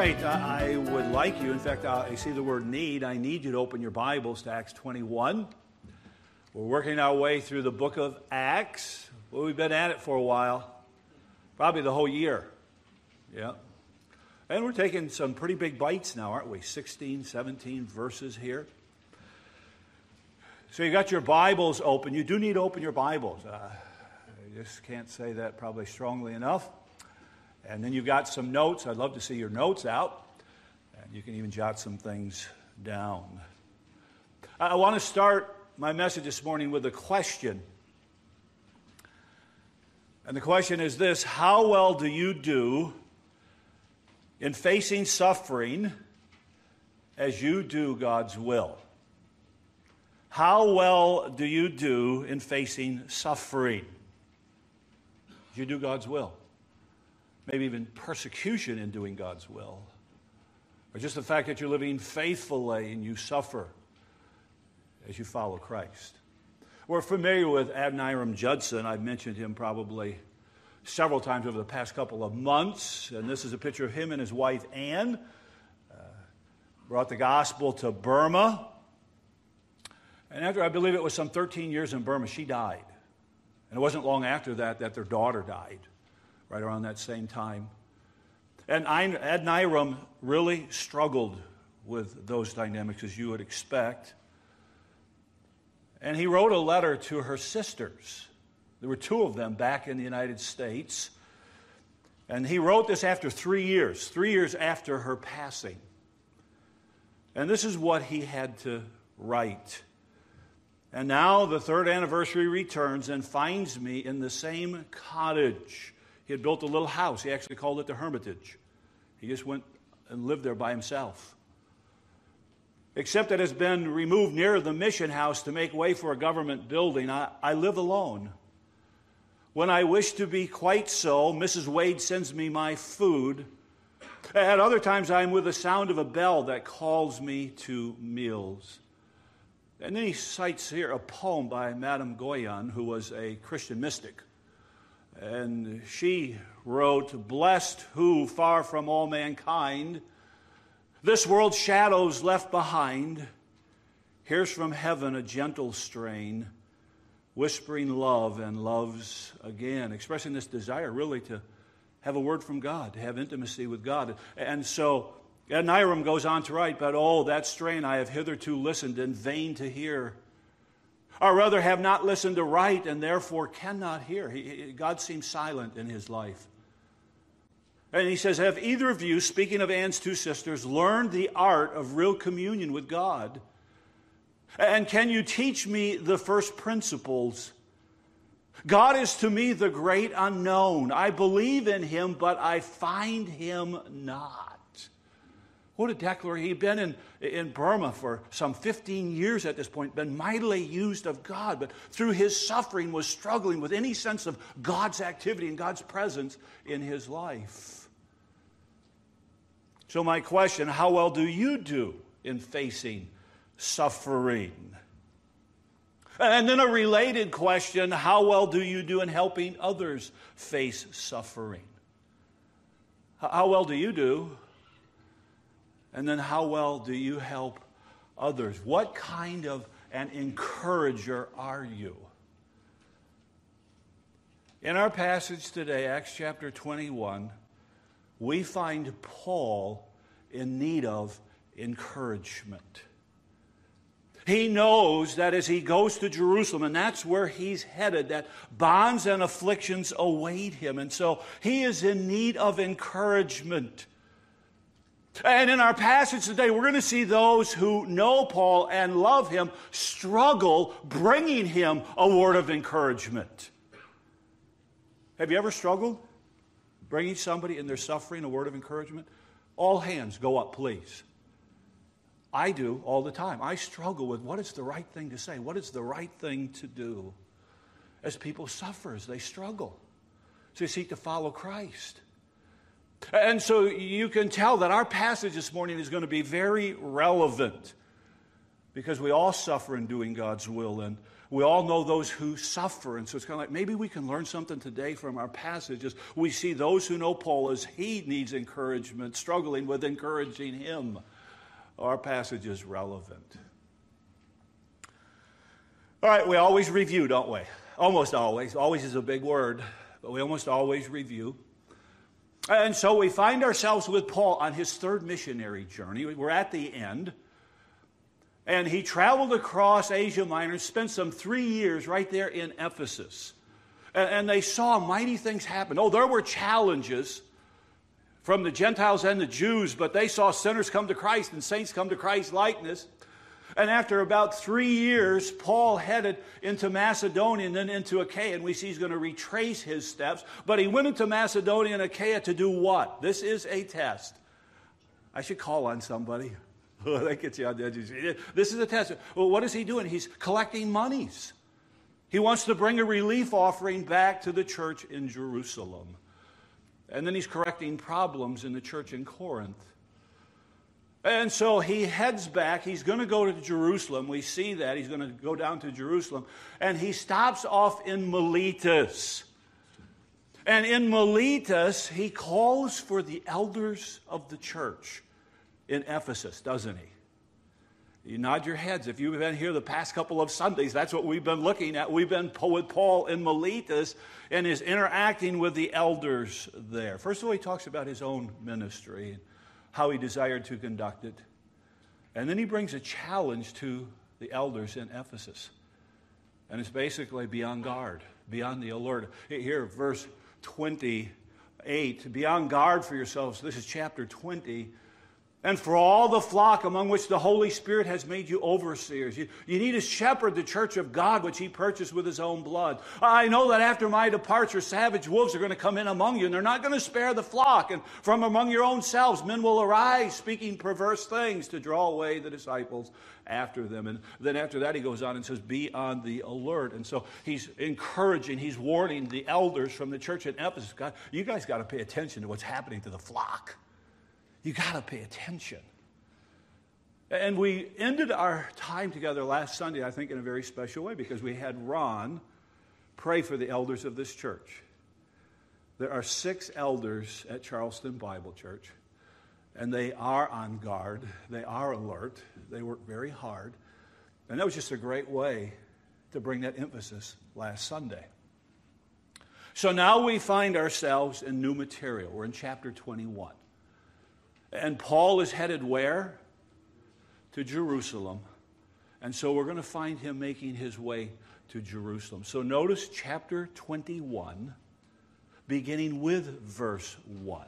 right, I would like you, in fact, I see the word need. I need you to open your Bibles to Acts 21. We're working our way through the book of Acts. Well, we've been at it for a while, probably the whole year. Yeah. And we're taking some pretty big bites now, aren't we? 16, 17 verses here. So you got your Bibles open. You do need to open your Bibles. I just can't say that probably strongly enough. And then you've got some notes. I'd love to see your notes out. And you can even jot some things down. I want to start my message this morning with a question. And the question is this: how well do you do in facing suffering as you do God's will? How well do you do in facing suffering as you do God's will? Maybe even persecution in doing God's will. Or just the fact that you're living faithfully and you suffer as you follow Christ. We're familiar with Adoniram Judson. I've mentioned him probably several times over the past couple of months. And this is a picture of him and his wife, Anne. Brought the gospel to Burma. And after, I believe it was some 13 years in Burma, she died. And it wasn't long after that their daughter died. Right around that same time. And Adoniram really struggled with those dynamics, as you would expect. And he wrote a letter to her sisters. There were two of them back in the United States. And he wrote this after 3 years after her passing. And this is what he had to write. And now the third anniversary returns and finds me in the same cottage. He had built a little house. He actually called it the Hermitage. He just went and lived there by himself. Except that it's been removed near the mission house to make way for a government building. I live alone. When I wish to be quite so, Mrs. Wade sends me my food. At other times, I'm with the sound of a bell that calls me to meals. And then he cites here a poem by Madame Goyon, who was a Christian mystic. And she wrote, "Blessed who, far from all mankind, this world's shadows left behind, hears from heaven a gentle strain, whispering love and loves again," expressing this desire really to have a word from God, to have intimacy with God. And so Adoniram goes on to write, "But oh, that strain I have hitherto listened in vain to hear, or rather have not listened aright and therefore cannot hear." God seems silent in his life. And he says, "Have either of you," speaking of Anne's two sisters, "learned the art of real communion with God? And can you teach me the first principles? God is to me the great unknown. I believe in him, but I find him not." What a declaration. He'd been in Burma for some 15 years at this point, been mightily used of God, but through his suffering was struggling with any sense of God's activity and God's presence in his life. So my question, how well do you do in facing suffering? And then a related question, how well do you do in helping others face suffering? How well do you do? And then how well do you help others? What kind of an encourager are you? In our passage today, Acts chapter 21, we find Paul in need of encouragement. He knows that as he goes to Jerusalem, and that's where he's headed, that bonds and afflictions await him. And so he is in need of encouragement. And in our passage today, we're going to see those who know Paul and love him struggle bringing him a word of encouragement. Have you ever struggled bringing somebody in their suffering a word of encouragement? All hands go up, please. I do all the time. I struggle with what is the right thing to say, what is the right thing to do. As people suffer, as they struggle, as they seek to follow Christ. And so you can tell that our passage this morning is going to be very relevant because we all suffer in doing God's will. And We all know those who suffer, and so it's kind of like maybe we can learn something today from our passages. We see those who know Paul as he needs encouragement, struggling with encouraging him. Our passage is relevant. All right, we always review, don't we? Almost always. Always is a big word, but we almost always review. And so we find ourselves with Paul on his third missionary journey. We're at the end. And he traveled across Asia Minor and spent some 3 years right there in Ephesus. And they saw mighty things happen. Oh, there were challenges from the Gentiles and the Jews, but they saw sinners come to Christ and saints come to Christ's likeness. And after about 3 years, Paul headed into Macedonia and then into Achaia. And we see he's going to retrace his steps. But he went into Macedonia and Achaia to do what? This is a test. I should call on somebody. That gets you on the edge. This is a test. Well, what is he doing? He's collecting monies. He wants to bring a relief offering back to the church in Jerusalem. And then he's correcting problems in the church in Corinth. And so he heads back. He's going to go to Jerusalem. We see that. He's going to go down to Jerusalem. And he stops off in Miletus. And in Miletus, he calls for the elders of the church in Ephesus, doesn't he? You nod your heads. If you've been here the past couple of Sundays, that's what we've been looking at. We've been with Paul in Miletus and is interacting with the elders there. First of all, he talks about his own ministry and how he desired to conduct it. And then he brings a challenge to the elders in Ephesus. And it's basically be on guard, be on the alert. Here, verse 28, be on guard for yourselves. This is chapter 20. And for all the flock among which the Holy Spirit has made you overseers. You need to shepherd the church of God, which he purchased with his own blood. I know that after my departure, savage wolves are going to come in among you, and they're not going to spare the flock. And from among your own selves, men will arise, speaking perverse things to draw away the disciples after them. And then after that, he goes on and says, be on the alert. And so he's encouraging, he's warning the elders from the church in Ephesus. God, you guys got to pay attention to what's happening to the flock. You got to pay attention. And we ended our time together last Sunday, I think, in a very special way because we had Ron pray for the elders of this church. There are 6 elders at Charleston Bible Church, and they are on guard. They are alert. They work very hard. And that was just a great way to bring that emphasis last Sunday. So now we find ourselves in new material. We're in chapter 21. And Paul is headed where? To Jerusalem. And so we're going to find him making his way to Jerusalem. So notice chapter 21, beginning with verse 1.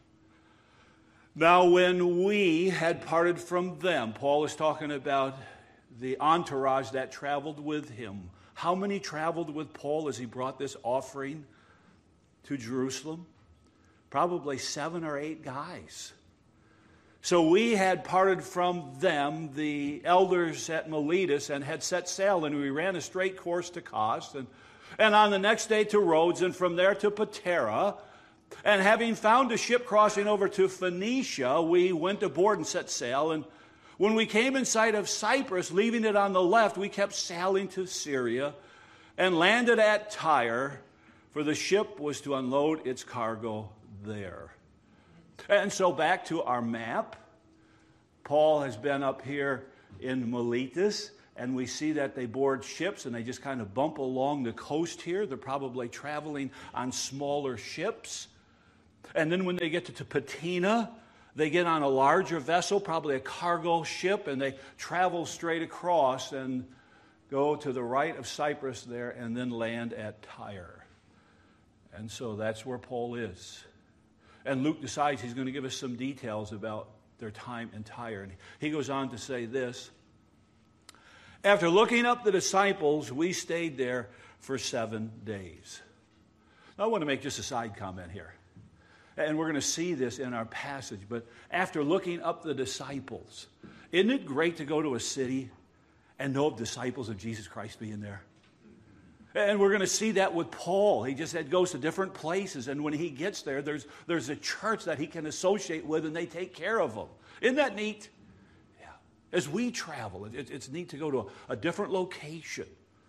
Now when we had parted from them, Paul is talking about the entourage that traveled with him. How many traveled with Paul as he brought this offering to Jerusalem? Probably 7 or 8 guys. So we had parted from them, the elders at Miletus, and had set sail, and we ran a straight course to Kos, and on the next day to Rhodes, and from there to Patara. And having found a ship crossing over to Phoenicia, we went aboard and set sail. And when we came in sight of Cyprus, leaving it on the left, we kept sailing to Syria and landed at Tyre, for the ship was to unload its cargo there. And so back to our map. Paul has been up here in Miletus, and we see that they board ships, and they just kind of bump along the coast here. They're probably traveling on smaller ships. And then when they get to Patina, they get on a larger vessel, probably a cargo ship, and they travel straight across and go to the right of Cyprus there and then land at Tyre. And so that's where Paul is. And Luke decides he's going to give us some details about their time in Tyre. And he goes on to say this. After looking up the disciples, we stayed there for 7 days. Now, I want to make just a side comment here. And we're going to see this in our passage. But after looking up the disciples, isn't it great to go to a city and know of disciples of Jesus Christ being there? And we're going to see that with Paul. He just goes to different places, and when he gets there, there's a church that he can associate with, and they take care of him. Isn't that neat? Yeah. As we travel, it's neat to go to a different location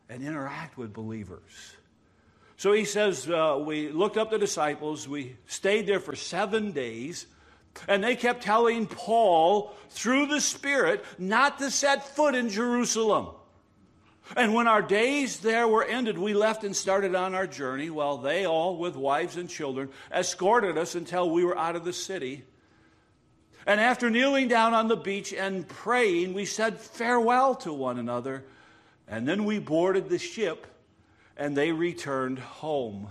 and interact with believers. So he says, we looked up the disciples. We stayed there for 7 days. And they kept telling Paul, through the Spirit, not to set foot in Jerusalem. And when our days there were ended, we left and started on our journey, while they all, with wives and children, escorted us until we were out of the city. And after kneeling down on the beach and praying, we said farewell to one another. And then we boarded the ship, and they returned home.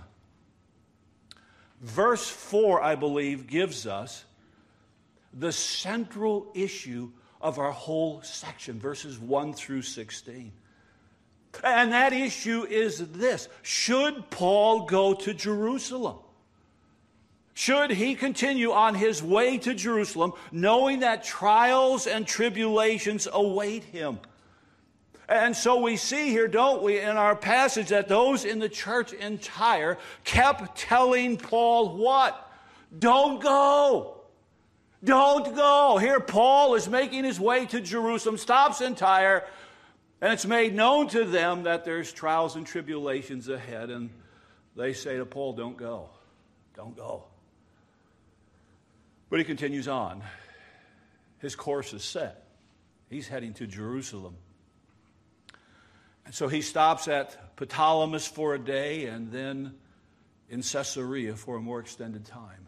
Verse 4, I believe, gives us the central issue of our whole section, verses 1 through 16. And that issue is this: should Paul go to Jerusalem? Should he continue on his way to Jerusalem, knowing that trials and tribulations await him? And so we see here, don't we, in our passage, that those in the church in Tyre kept telling Paul what? Don't go. Don't go. Here Paul is making his way to Jerusalem, stops in Tyre, and it's made known to them that there's trials and tribulations ahead. And they say to Paul, don't go. Don't go. But he continues on. His course is set. He's heading to Jerusalem. And so he stops at Ptolemais for a day, and then in Caesarea for a more extended time.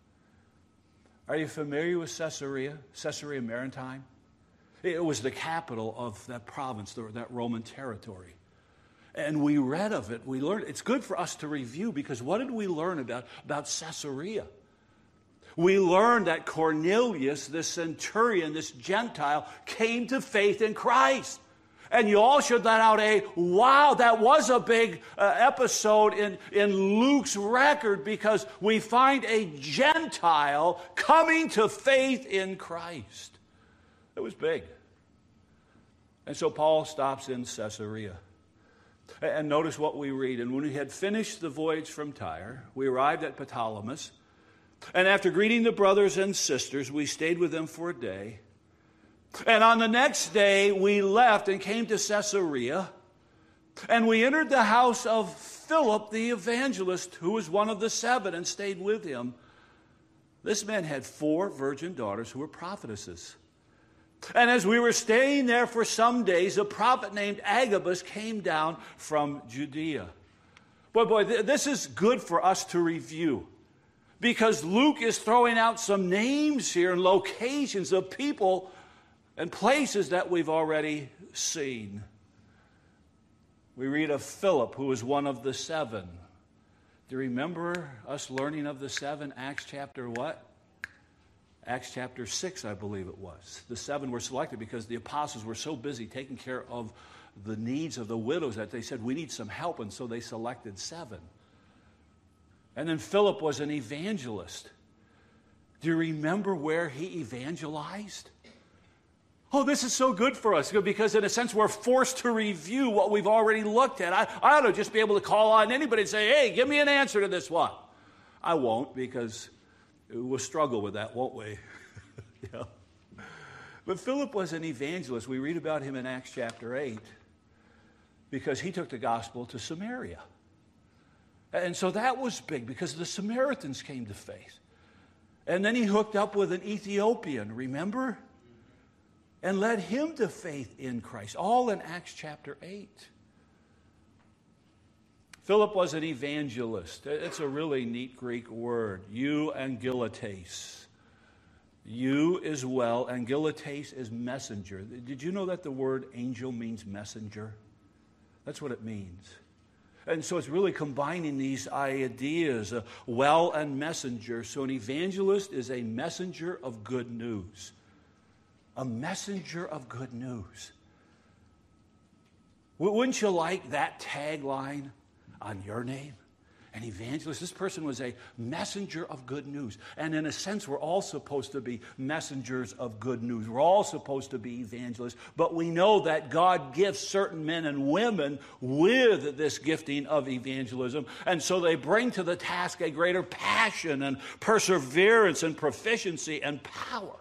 Are you familiar with Caesarea Maritime? It was the capital of that province, that Roman territory. And we read of it. We learned. It's good for us to review, because what did we learn about Caesarea? We learned that Cornelius, this centurion, this Gentile, came to faith in Christ. And you all should let out a, wow, that was a big episode in Luke's record, because we find a Gentile coming to faith in Christ. It was big. And so Paul stops in Caesarea. And notice what we read. And when we had finished the voyage from Tyre, we arrived at Ptolemais. And after greeting the brothers and sisters, we stayed with them for a day. And on the next day, we left and came to Caesarea. And we entered the house of Philip the evangelist, who was one of the 7, and stayed with him. This man had 4 virgin daughters who were prophetesses. And as we were staying there for some days, a prophet named Agabus came down from Judea. Boy, this is good for us to review, because Luke is throwing out some names here and locations of people and places that we've already seen. We read of Philip, who was one of the 7. Do you remember us learning of the 7? Acts chapter what? Acts chapter 6, I believe it was. The 7 were selected because the apostles were so busy taking care of the needs of the widows that they said, we need some help, and so they selected 7. And then Philip was an evangelist. Do you remember where he evangelized? Oh, this is so good for us, because in a sense we're forced to review what we've already looked at. I ought to just be able to call on anybody and say, hey, give me an answer to this one. I won't, because we'll struggle with that, won't we? Yeah. But Philip was an evangelist. We read about him in Acts chapter 8, because he took the gospel to Samaria. And so that was big, because the Samaritans came to faith. And then he hooked up with an Ethiopian, remember? And led him to faith in Christ, all in Acts chapter 8. Philip was an evangelist. It's a really neat Greek word, euangelites. You as well, angelites is messenger. Did you know that the word angel means messenger? That's what it means. And so it's really combining these ideas, well and messenger. So an evangelist is a messenger of good news. A messenger of good news. Wouldn't you like that tagline on your name? An evangelist. This person was a messenger of good news. And in a sense, we're all supposed to be messengers of good news. We're all supposed to be evangelists. But we know that God gifts certain men and women with this gifting of evangelism. And so they bring to the task a greater passion and perseverance and proficiency and power.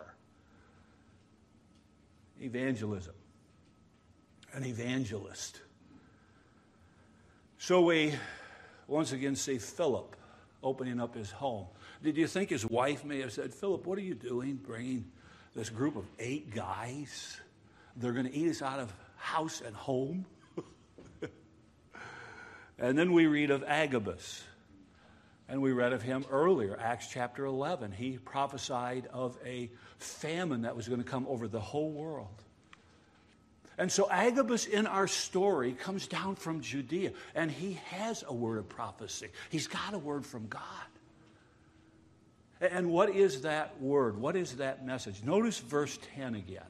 Evangelism. An evangelist. So we once again see Philip opening up his home. Did you think his wife may have said, Philip, what are you doing bringing this group of 8 guys? They're going to eat us out of house and home? And then we read of Agabus. And we read of him earlier, Acts chapter 11. He prophesied of a famine that was going to come over the whole world. And so Agabus in our story comes down from Judea, and he has a word of prophecy. He's got a word from God. And what is that word? What is that message? Notice verse 10 again.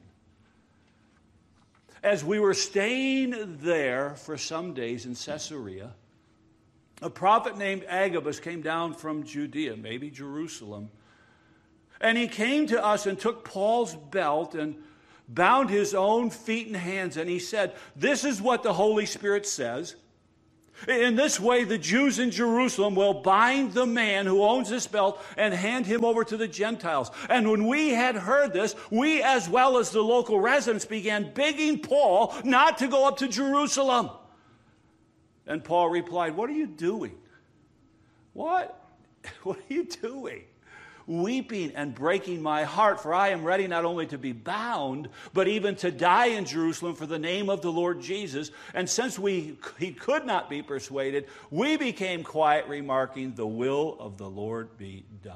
As we were staying there for some days in Caesarea, a prophet named Agabus came down from Judea, maybe Jerusalem, and he came to us and took Paul's belt and bound his own feet and hands, and he said, this is what the Holy Spirit says. In this way, the Jews in Jerusalem will bind the man who owns this belt and hand him over to the Gentiles. And when we had heard this, we as well as the local residents began begging Paul not to go up to Jerusalem. And Paul replied, what are you doing? What? What are you doing? Weeping and breaking my heart, for I am ready not only to be bound, but even to die in Jerusalem for the name of the Lord Jesus. And since he could not be persuaded, we became quiet, remarking, the will of the Lord be done.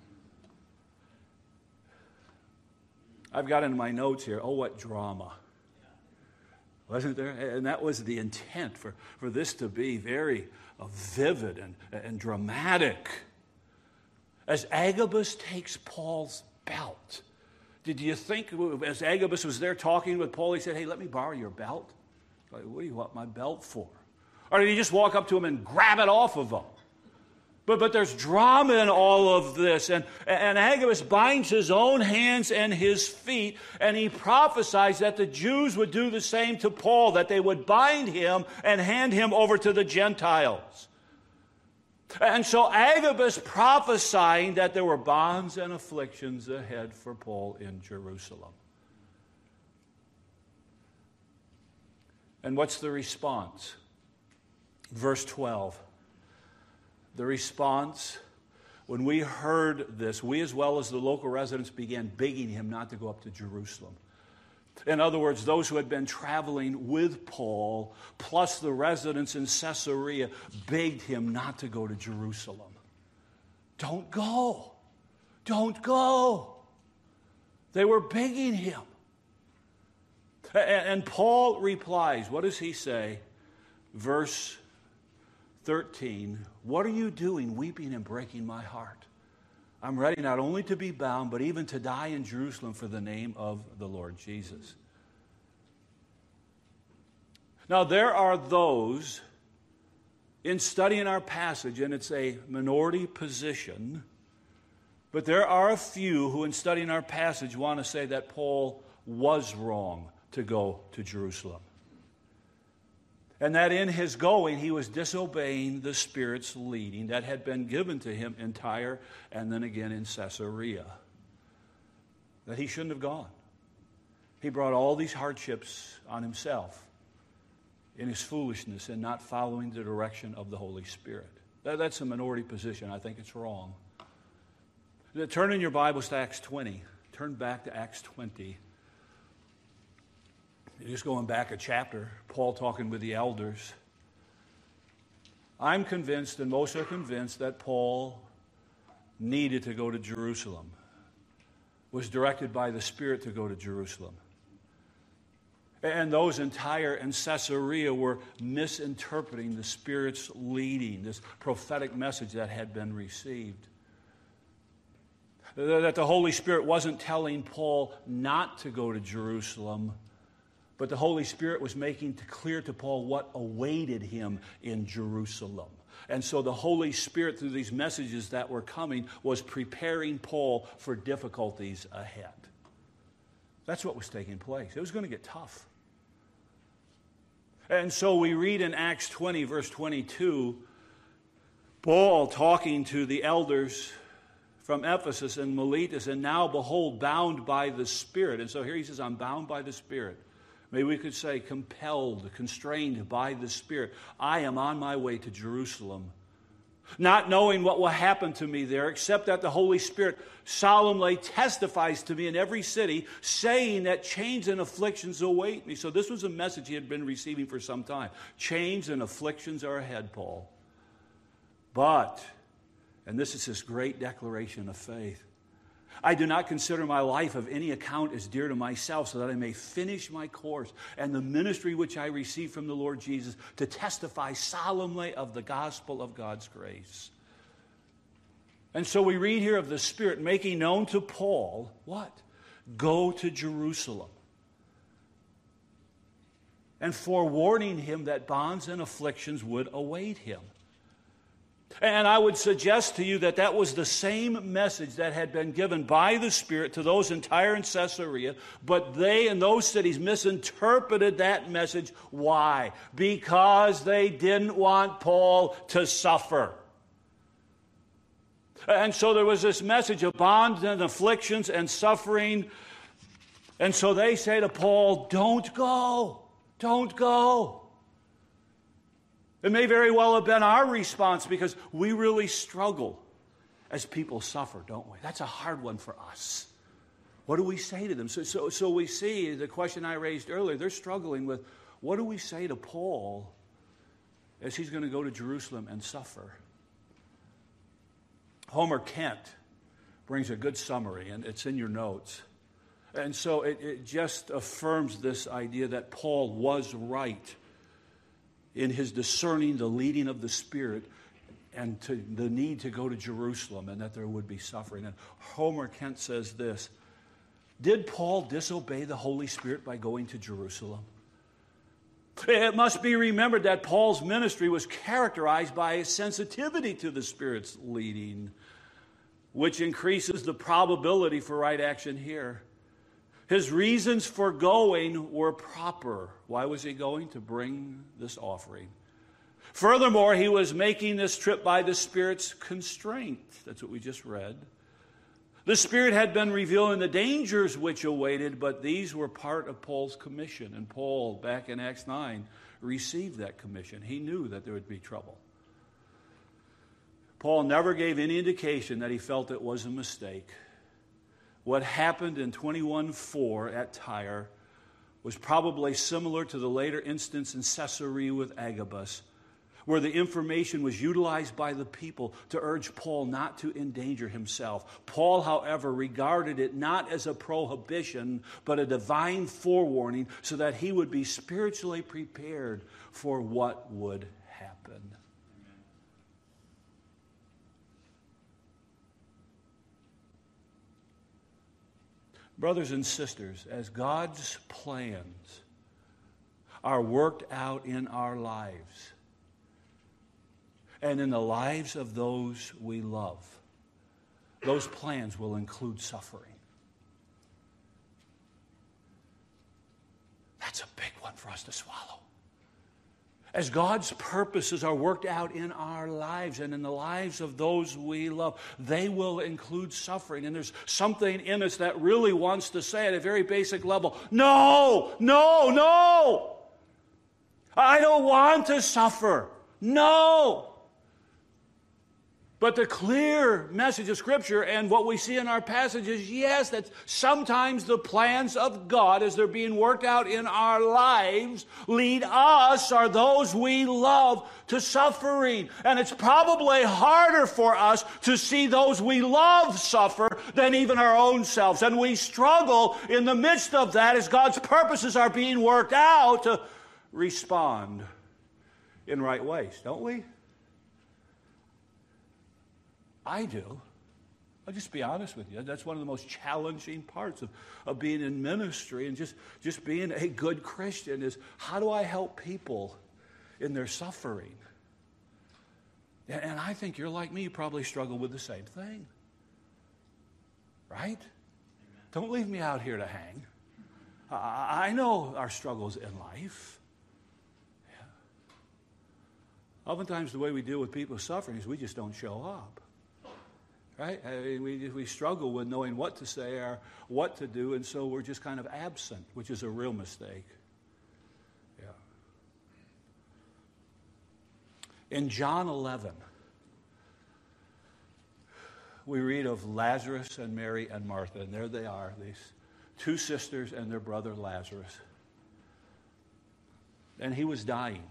I've got in my notes here, oh, what drama. Wasn't there? And that was the intent for this to be very vivid and dramatic. As Agabus takes Paul's belt, did you think as Agabus was there talking with Paul, he said, hey, let me borrow your belt? Like, what do you want my belt for? Or did he just walk up to him and grab it off of him? But there's drama in all of this. And Agabus binds his own hands and his feet, and he prophesies that the Jews would do the same to Paul, that they would bind him and hand him over to the Gentiles. And so Agabus prophesying that there were bonds and afflictions ahead for Paul in Jerusalem. And what's the response? Verse 12. The response, when we heard this, we as well as the local residents began begging him not to go up to Jerusalem. In other words, those who had been traveling with Paul, plus the residents in Caesarea, begged him not to go to Jerusalem. Don't go. Don't go. They were begging him. And Paul replies, what does he say? Verse 13, what are you doing, weeping and breaking my heart? I'm ready not only to be bound, but even to die in Jerusalem for the name of the Lord Jesus. Now, there are those in studying our passage, and it's a minority position, but there are a few who in studying our passage want to say that Paul was wrong to go to Jerusalem. And that in his going, he was disobeying the Spirit's leading that had been given to him in Tyre and then again in Caesarea. That he shouldn't have gone. He brought all these hardships on himself in his foolishness and not following the direction of the Holy Spirit. That's a minority position. I think it's wrong. Turn in your Bibles to Acts 20. Turn back to Acts 20. Just going back a chapter, Paul talking with the elders. I'm convinced, and most are convinced, that Paul needed to go to Jerusalem, was directed by the Spirit to go to Jerusalem. And those in Tyre and Caesarea were misinterpreting the Spirit's leading, this prophetic message that had been received. That the Holy Spirit wasn't telling Paul not to go to Jerusalem, but the Holy Spirit was making clear to Paul what awaited him in Jerusalem. And so the Holy Spirit, through these messages that were coming, was preparing Paul for difficulties ahead. That's what was taking place. It was going to get tough. And so we read in Acts 20, verse 22, Paul talking to the elders from Ephesus and Miletus, and now behold, bound by the Spirit. And so here he says, I'm bound by the Spirit. Maybe we could say compelled, constrained by the Spirit. I am on my way to Jerusalem, not knowing what will happen to me there, except that the Holy Spirit solemnly testifies to me in every city, saying that chains and afflictions await me. So this was a message he had been receiving for some time. Chains and afflictions are ahead, Paul. But, and this is his great declaration of faith, I do not consider my life of any account as dear to myself, so that I may finish my course and the ministry which I received from the Lord Jesus, to testify solemnly of the gospel of God's grace. And so we read here of the Spirit making known to Paul, what? Go to Jerusalem. And forewarning him that bonds and afflictions would await him. And I would suggest to you that that was the same message that had been given by the Spirit to those in Tyre and Caesarea, but they in those cities misinterpreted that message. Why? Because they didn't want Paul to suffer. And so there was this message of bonds and afflictions and suffering. And so they say to Paul, don't go, don't go. It may very well have been our response, because we really struggle as people suffer, don't we? That's a hard one for us. What do we say to them? So we see the question I raised earlier. They're struggling with, what do we say to Paul as he's going to go to Jerusalem and suffer? Homer Kent brings a good summary, and it's in your notes. And so it just affirms this idea that Paul was right in his discerning the leading of the Spirit and to the need to go to Jerusalem, and that there would be suffering. And Homer Kent says this: did Paul disobey the Holy Spirit by going to Jerusalem? It must be remembered that Paul's ministry was characterized by a sensitivity to the Spirit's leading, which increases the probability for right action here. His reasons for going were proper. Why was he going? To bring this offering. Furthermore, he was making this trip by the Spirit's constraint. That's what we just read. The Spirit had been revealing the dangers which awaited, but these were part of Paul's commission. And Paul, back in Acts 9, received that commission. He knew that there would be trouble. Paul never gave any indication that he felt it was a mistake. What happened in 21:4 at Tyre was probably similar to the later instance in Caesarea with Agabus, where the information was utilized by the people to urge Paul not to endanger himself. Paul, however, regarded it not as a prohibition, but a divine forewarning, so that he would be spiritually prepared for what would happen. Brothers and sisters, as God's plans are worked out in our lives and in the lives of those we love, those plans will include suffering. That's a big one for us to swallow. As God's purposes are worked out in our lives and in the lives of those we love, they will include suffering. And there's something in us that really wants to say at a very basic level, no, no, no. I don't want to suffer. No. But the clear message of Scripture and what we see in our passage is, yes, that sometimes the plans of God, as they're being worked out in our lives, lead us or those we love to suffering. And it's probably harder for us to see those we love suffer than even our own selves. And we struggle in the midst of that as God's purposes are being worked out to respond in right ways, don't we? I do. I'll just be honest with you. That's one of the most challenging parts of being in ministry and just being a good Christian is, how do I help people in their suffering? And I think you're like me. You probably struggle with the same thing. Right? Amen. Don't leave me out here to hang. I know our struggles in life. Yeah. Oftentimes the way we deal with people suffering is we just don't show up. Right? We struggle with knowing what to say or what to do, and so we're just kind of absent, which is a real mistake. In John 11, we read of Lazarus and Mary and Martha, and there they are, these two sisters and their brother Lazarus. And he was dying.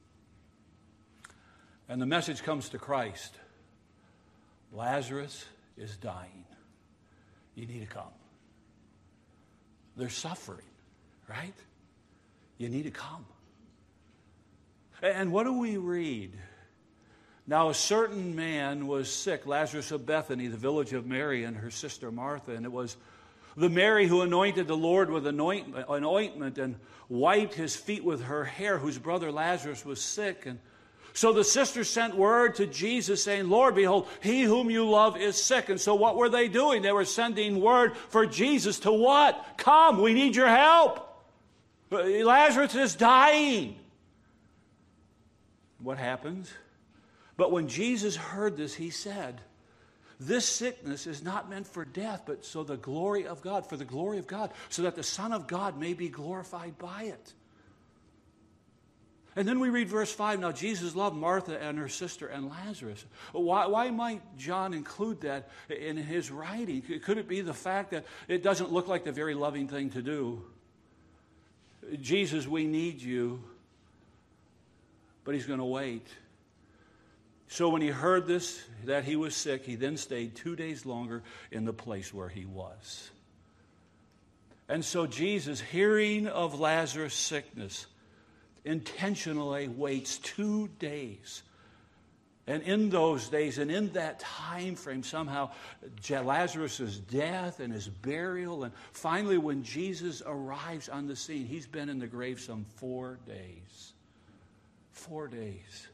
And the message comes to Christ. Lazarus is dying. You need to come. They're suffering, right? You need to come. And what do we read? Now, a certain man was sick, Lazarus of Bethany, the village of Mary and her sister Martha. And it was the Mary who anointed the Lord with an ointment and wiped his feet with her hair, whose brother Lazarus was sick. And so the sisters sent word to Jesus saying, Lord, behold, he whom you love is sick. And so what were they doing? They were sending word for Jesus to what? Come, we need your help. Lazarus is dying. What happens? But when Jesus heard this, he said, this sickness is not meant for death, but so the glory of God, for the glory of God, so that the Son of God may be glorified by it. And then we read verse 5. Now Jesus loved Martha and her sister and Lazarus. Why might John include that in his writing? Could it be the fact that it doesn't look like the very loving thing to do? Jesus, we need you. But he's going to wait. So when he heard this, that he was sick, he then stayed 2 days longer in the place where he was. And so Jesus, hearing of Lazarus' sickness, intentionally waits 2 days. And in those days, and in that time frame, somehow Lazarus' death and his burial, and finally when Jesus arrives on the scene, he's been in the grave some 4 days. 4 days.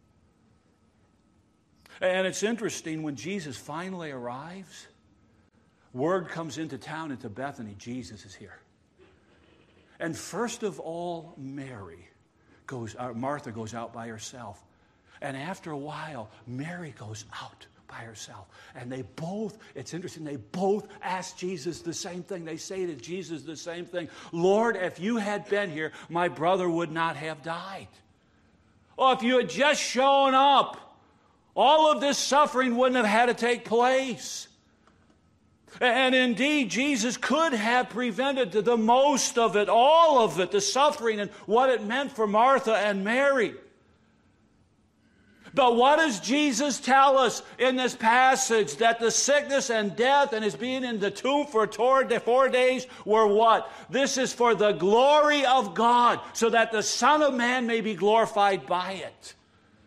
And it's interesting, when Jesus finally arrives, word comes into town, into Bethany, Jesus is here. And first of all, Martha goes out by herself. And after a while, Mary goes out by herself. And it's interesting, they both ask Jesus the same thing. They say to Jesus the same thing. Lord, if you had been here, my brother would not have died. Oh, if you had just shown up, all of this suffering wouldn't have had to take place. And indeed, Jesus could have prevented the most of it, all of it, the suffering and what it meant for Martha and Mary. But what does Jesus tell us in this passage? That the sickness and death and his being in the tomb for 4 days were what? This is for the glory of God, so that the Son of Man may be glorified by it.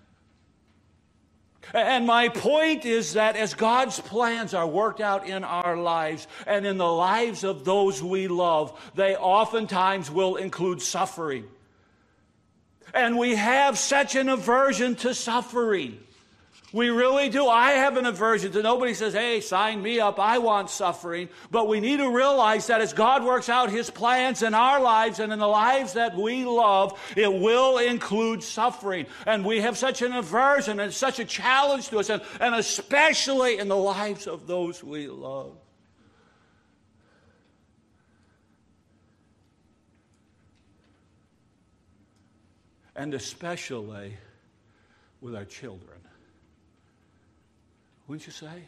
And my point is that as God's plans are worked out in our lives and in the lives of those we love, they oftentimes will include suffering. And we have such an aversion to suffering. We really do. I have an aversion to. Nobody says, hey, sign me up, I want suffering. But we need to realize that as God works out his plans in our lives and in the lives that we love, it will include suffering. And we have such an aversion and such a challenge to us, and especially in the lives of those we love. And especially with our children. Wouldn't you say? Yeah.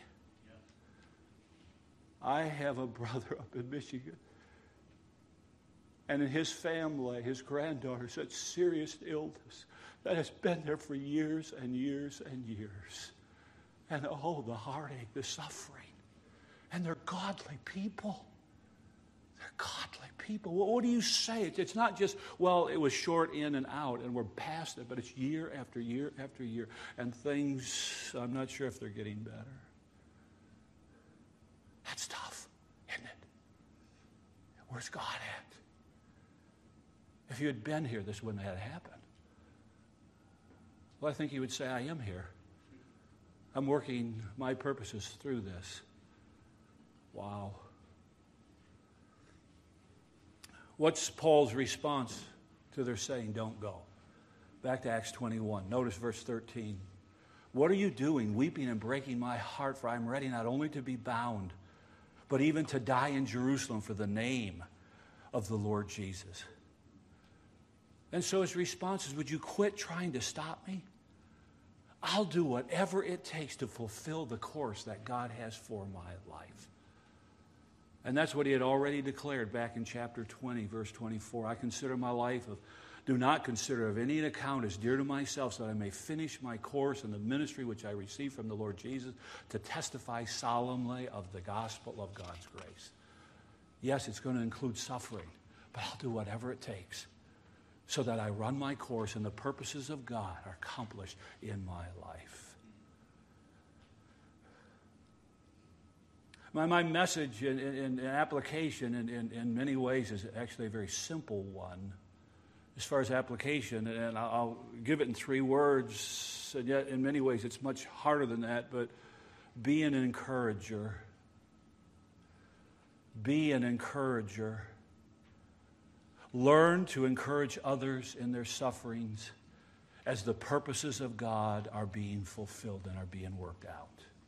I have a brother up in Michigan. And in his family, his granddaughter, such serious illness that has been there for years and years and years. And oh, the heartache, the suffering. And they're godly people. They're godly people. Well, what do you say? It's not just, well, it was short in and out and we're past it, but it's year after year after year. And things, I'm not sure if they're getting better. That's tough, isn't it? Where's God at? If you had been here, this wouldn't have happened. Well, I think he would say, I am here. I'm working my purposes through this. Wow. What's Paul's response to their saying, don't go? Back to Acts 21. Notice verse 13. What are you doing, weeping and breaking my heart? For I am ready not only to be bound, but even to die in Jerusalem for the name of the Lord Jesus. And so his response is, would you quit trying to stop me? I'll do whatever it takes to fulfill the course that God has for my life. And that's what he had already declared back in chapter 20, verse 24. I consider my life do not consider of any account as dear to myself, so that I may finish my course in the ministry which I received from the Lord Jesus, to testify solemnly of the gospel of God's grace. Yes, it's going to include suffering, but I'll do whatever it takes so that I run my course and the purposes of God are accomplished in my life. My message in application in many ways is actually a very simple one as far as application, and I'll give it in 3 words, and yet in many ways it's much harder than that, but be an encourager. Be an encourager. Learn to encourage others in their sufferings as the purposes of God are being fulfilled and are being worked out.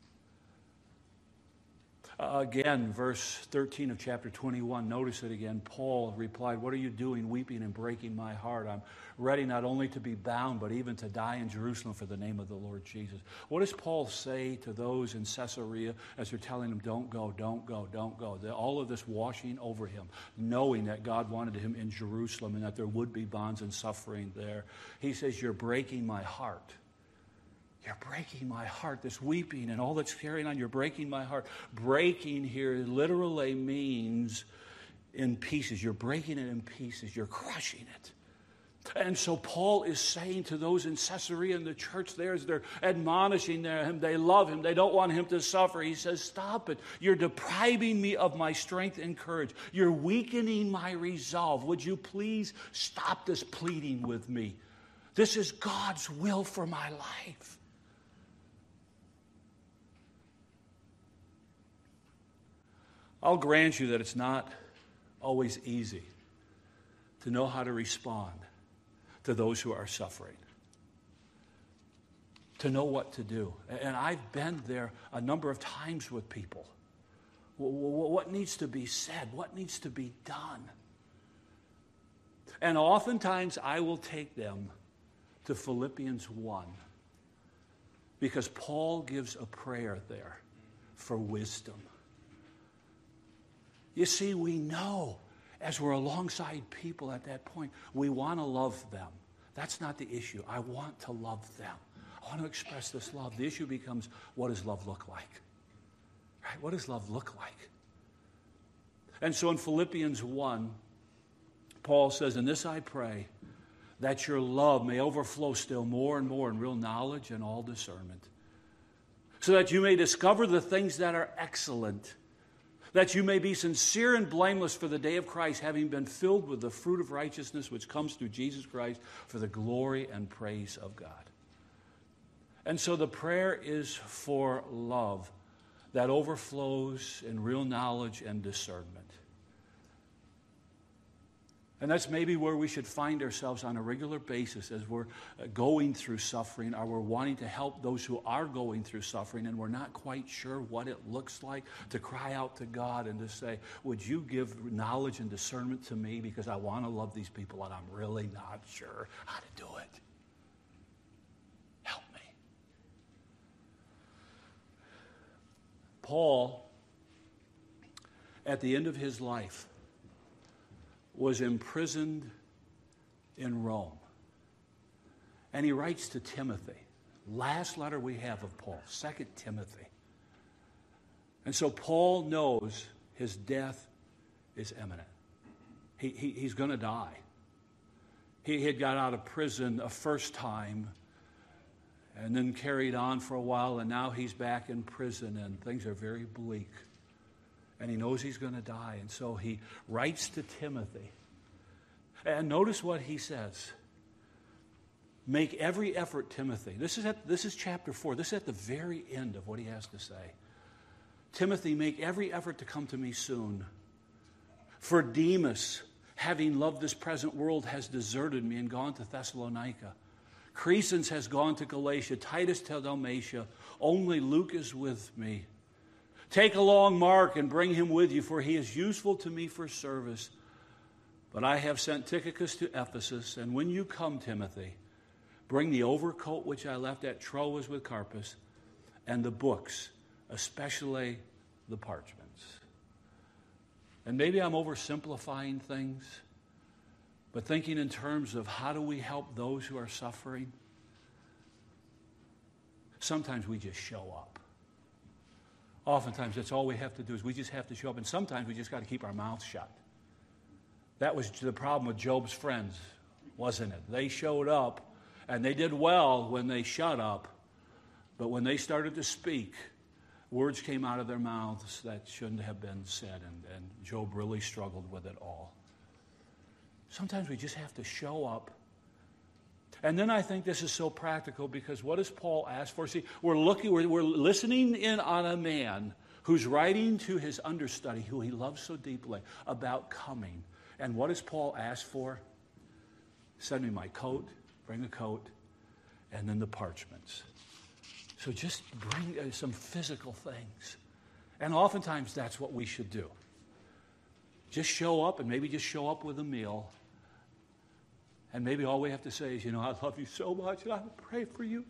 Again, verse 13 of chapter 21, notice it again. Paul replied, "What are you doing, weeping and breaking my heart? I'm ready not only to be bound, but even to die in Jerusalem for the name of the Lord Jesus." What does Paul say to those in Caesarea as they're telling him, don't go, don't go, don't go? All of this washing over him, knowing that God wanted him in Jerusalem and that there would be bonds and suffering there. He says, "You're breaking my heart. You're breaking my heart." This weeping and all that's carrying on, you're breaking my heart. Breaking here literally means in pieces. You're breaking it in pieces. You're crushing it. And so Paul is saying to those in Caesarea and the church there, as they're admonishing him, they love him, they don't want him to suffer. He says, "Stop it. You're depriving me of my strength and courage. You're weakening my resolve. Would you please stop this pleading with me? This is God's will for my life." I'll grant you that it's not always easy to know how to respond to those who are suffering, to know what to do. And I've been there a number of times with people. What needs to be said? What needs to be done? And oftentimes I will take them to Philippians 1, because Paul gives a prayer there for wisdom. You see, we know as we're alongside people at that point, we want to love them. That's not the issue. I want to love them. I want to express this love. The issue becomes, what does love look like? Right? What does love look like? And so in Philippians 1, Paul says, "In this I pray, that your love may overflow still more and more in real knowledge and all discernment, so that you may discover the things that are excellent, that you may be sincere and blameless for the day of Christ, having been filled with the fruit of righteousness which comes through Jesus Christ for the glory and praise of God." And so the prayer is for love that overflows in real knowledge and discernment. And that's maybe where we should find ourselves on a regular basis as we're going through suffering, or we're wanting to help those who are going through suffering and we're not quite sure what it looks like, to cry out to God and to say, "Would you give knowledge and discernment to me, because I want to love these people and I'm really not sure how to do it. Help me." Paul, at the end of his life, was imprisoned in Rome. And he writes to Timothy. Last letter we have of Paul, 2 Timothy. And so Paul knows his death is imminent. He's going to die. He had got out of prison a first time and then carried on for a while, and now he's back in prison and things are very bleak. And he knows he's going to die. And so he writes to Timothy. And notice what he says. "Make every effort, Timothy." This is chapter 4. This is at the very end of what he has to say. "Timothy, make every effort to come to me soon. For Demas, having loved this present world, has deserted me and gone to Thessalonica. Crescens has gone to Galatia. Titus to Dalmatia. Only Luke is with me. Take along Mark and bring him with you, for he is useful to me for service. But I have sent Tychicus to Ephesus, and when you come, Timothy, Bring the overcoat which I left at Troas with Carpus, and the books, especially the parchments. And maybe I'm oversimplifying things, but thinking in terms of how do we help those who are suffering? Sometimes we just show up. Oftentimes that's all we have to do is we just have to show up. And sometimes we just got to keep our mouths shut. That was the problem with Job's friends, wasn't it? They showed up and they did well when they shut up. But when they started to speak, words came out of their mouths that shouldn't have been said. And Job really struggled with it all. Sometimes we just have to show up. And then I think this is so practical because what does Paul ask for? See, we're listening in on a man who's writing to his understudy, who he loves so deeply, about coming. And what does Paul ask for? Send me my coat, bring a coat, and then the parchments. So just bring some physical things. And oftentimes that's what we should do. Just show up, and maybe just show up with a meal. And maybe all we have to say is, I love you so much, and I pray for you.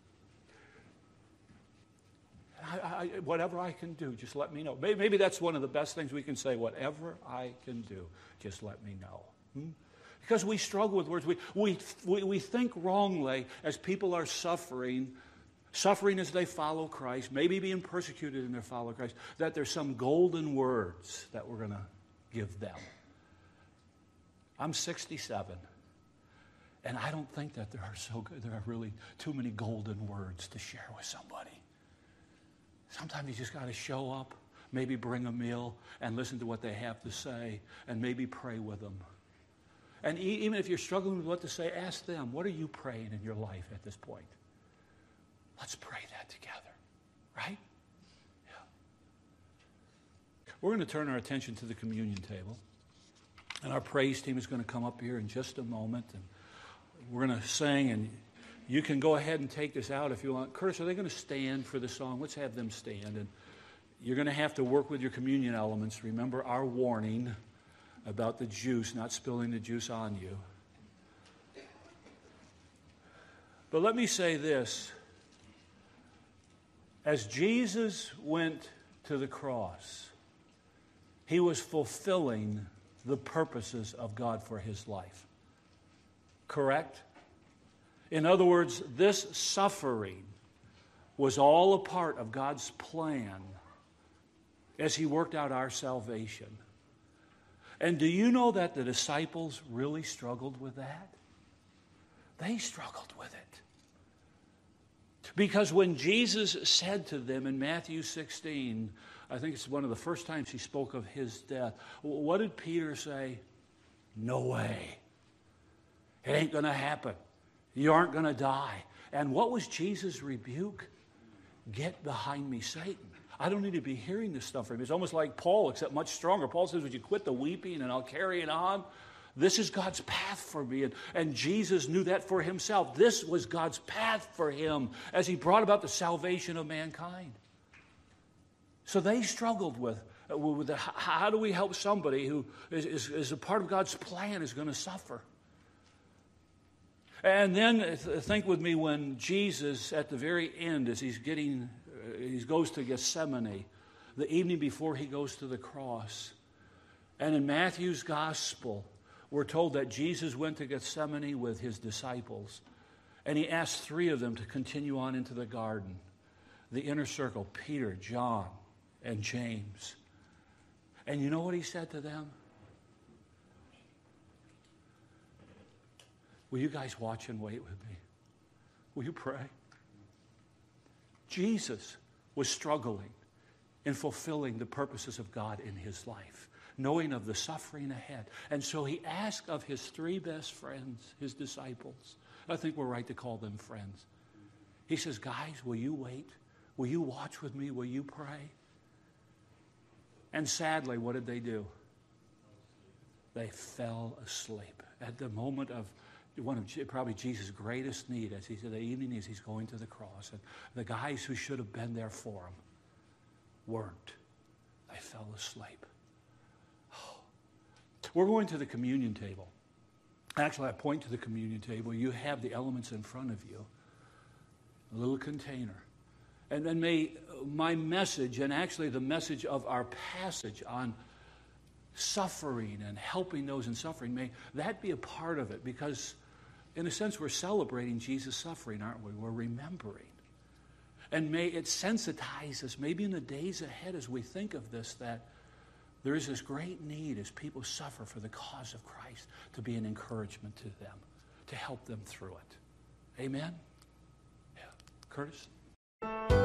Whatever I can do, just let me know. Maybe that's one of the best things we can say. Whatever I can do, just let me know. Because we struggle with words. We think wrongly as people are suffering as they follow Christ, maybe being persecuted in their follow Christ, that there's some golden words that we're going to give them. I'm 67. And I don't think that there are really too many golden words to share with somebody. Sometimes you just got to show up, maybe bring a meal, and listen to what they have to say, and maybe pray with them. And even if you're struggling with what to say, ask them, what are you praying in your life at this point? Let's pray that together, right? Yeah. We're going to turn our attention to the communion table. And our praise team is going to come up here in just a moment, and we're going to sing, and you can go ahead and take this out if you want. Curtis, are they going to stand for the song? Let's have them stand. And you're going to have to work with your communion elements. Remember our warning about the juice, not spilling the juice on you. But let me say this. As Jesus went to the cross, he was fulfilling the purposes of God for his life. Correct? In other words, this suffering was all a part of God's plan as he worked out our salvation. And do you know that the disciples really struggled with that? They struggled with it. Because when Jesus said to them in Matthew 16, I think it's one of the first times he spoke of his death, what did Peter say? No way. It ain't going to happen. You aren't going to die. And what was Jesus' rebuke? Get behind me, Satan. I don't need to be hearing this stuff from him. It's almost like Paul, except much stronger. Paul says, would you quit the weeping and I'll carry it on? This is God's path for me. And Jesus knew that for himself. This was God's path for him as he brought about the salvation of mankind. So they struggled with how do we help somebody who is a part of God's plan is going to suffer. And then think with me when Jesus, at the very end, as he goes to Gethsemane, the evening before he goes to the cross. And in Matthew's gospel, we're told that Jesus went to Gethsemane with his disciples. And he asked 3 of them to continue on into the garden. The inner circle, Peter, John, and James. And you know what he said to them? Will you guys watch and wait with me? Will you pray? Jesus was struggling in fulfilling the purposes of God in his life, knowing of the suffering ahead. And so he asked of his 3 best friends, his disciples. I think we're right to call them friends. He says, guys, will you wait? Will you watch with me? Will you pray? And sadly, what did they do? They fell asleep at the moment of one of probably Jesus' greatest need, as he said, the evening is he's going to the cross. And the guys who should have been there for him weren't. They fell asleep. Oh. We're going to the communion table. Actually, I point to the communion table. You have the elements in front of you, a little container. And then may my message, and actually the message of our passage on suffering and helping those in suffering, may that be a part of it, because in a sense we're celebrating Jesus' suffering, aren't we? We're remembering. And may it sensitize us, maybe in the days ahead as we think of this, that there is this great need as people suffer for the cause of Christ to be an encouragement to them, to help them through it. Amen? Yeah. Curtis?